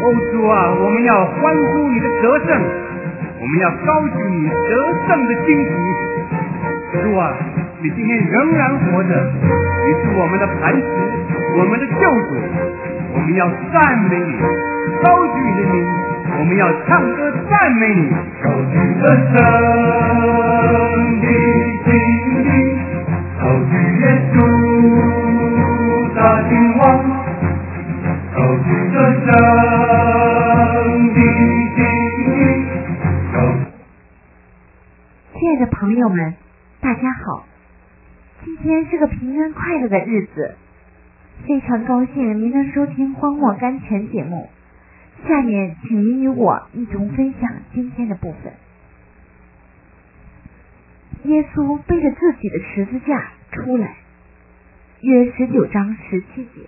主啊，我们要欢呼你的得胜，我们要高举你得胜的旌旗。主啊，你今天仍然活着，你是我们的磐石，我们的救主，我们要赞美你，高举你的名，我们要唱歌赞美你。 高举得胜的旌旗，高举耶稣大君王，高举得胜的旌旗。 亲爱的朋友们，大家好，今天是个平安快乐的日子，非常高兴您能收听荒漠甘泉节目。下面请您与我一同分享今天的部分。耶稣背着自己的十字架出来，约19章17节。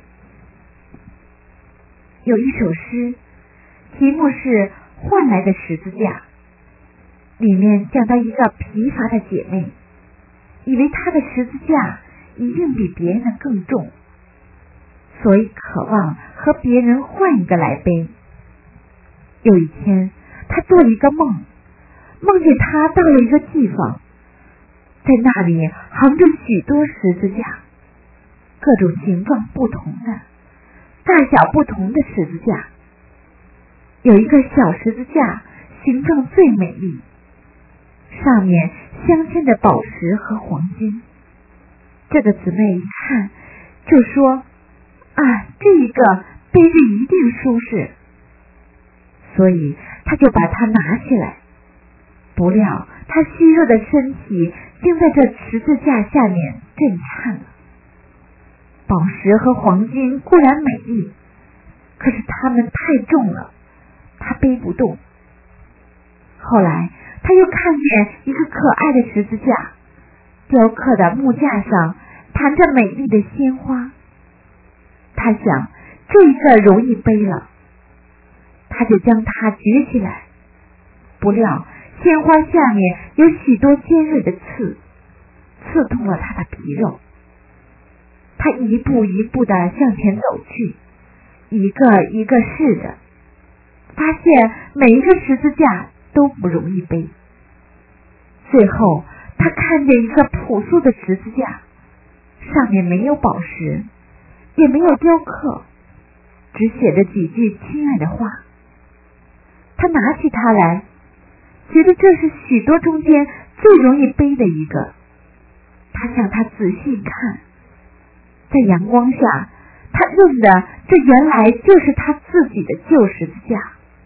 有一首诗，题目是换来的十字架，里面讲到一个疲乏的姐妹，以为她的十字架一定比别人的更重，所以渴望和别人换一个来背。有一天，她做了一个梦，梦见她到了一个地方，在那里横着许多十字架，各种形状不同的，大小不同的十字架。有一个小十字架形状最美丽，上面镶嵌着宝石和黄金。这个姊妹一看就说，这一个背着一定舒适，所以她就把它拿起来。不料她虚弱的身体竟在这十字架下面震颤了。宝石和黄金固然美丽，可是它们太重了，她背不动。后来她又看见一个可爱的十字架，雕刻的木架上弹着美丽的鲜花。她想，这一个容易背了，她就将它举起来。不料鲜花下面有许多尖锐的刺，刺痛了她的皮肉。她一步一步地向前走去，一个一个试着，发现每一个十字架都不容易背。最后她看见一个朴素的十字架，上面没有宝石，也没有雕刻，只写着几句亲爱的话。她拿起它来，觉得这是许多中间最容易背的一个。她向它仔细看，在阳光下，她认得这原来就是她自己的旧十字架。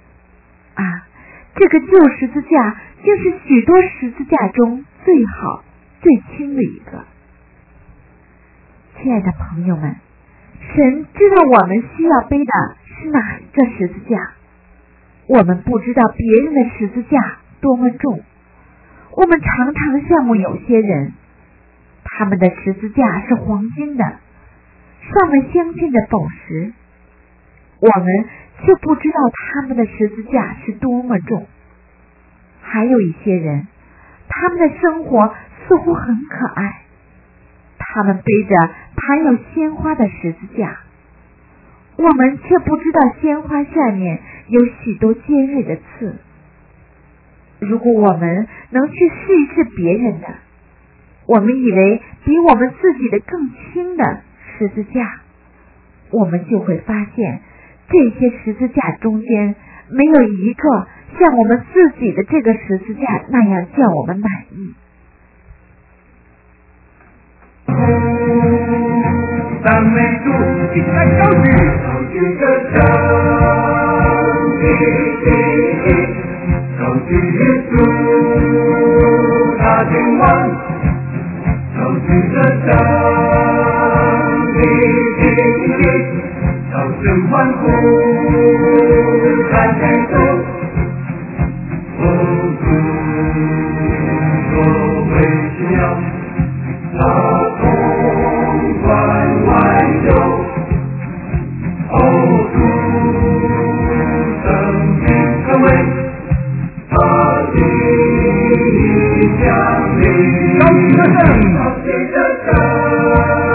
这个旧十字架竟是许多十字架中最好最轻的一个。亲爱的朋友们，神知道我们需要背的是哪一个十字架。我们不知道别人的十字架多么重，我们常常羡慕有些人，他们的十字架是黄金的，上面镶嵌着宝石，我们却不知道他们的十字架是多么重。还有一些人，他们的生活似乎很可爱，他们背着含有鲜花的十字架，我们却不知道鲜花下面有许多尖锐的刺。如果我们能去试一试别人的，我们以为比我们自己的更轻的十字架，我们就会发现这些十字架中间没有一个像我们自己的这个十字架那样叫我们满意。 赞美主， 你在高举， 高举得胜的旌旗，高举耶稣大君王，高举得胜的旌旗，高声欢呼赞美主。所谓需要他统管万有，主生命可畏，他的降临， 高举得胜， 高举得胜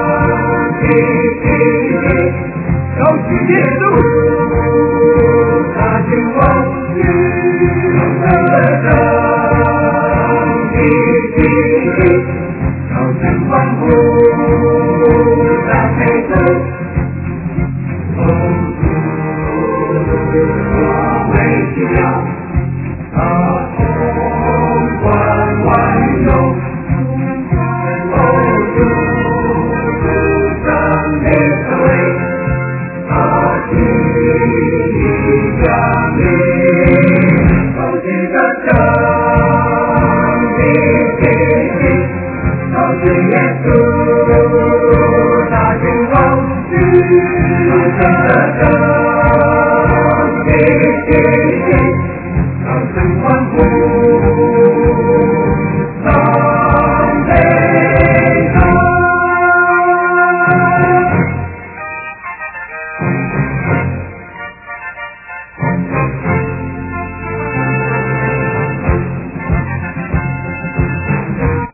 的旌旗， 高举耶稣 Amen.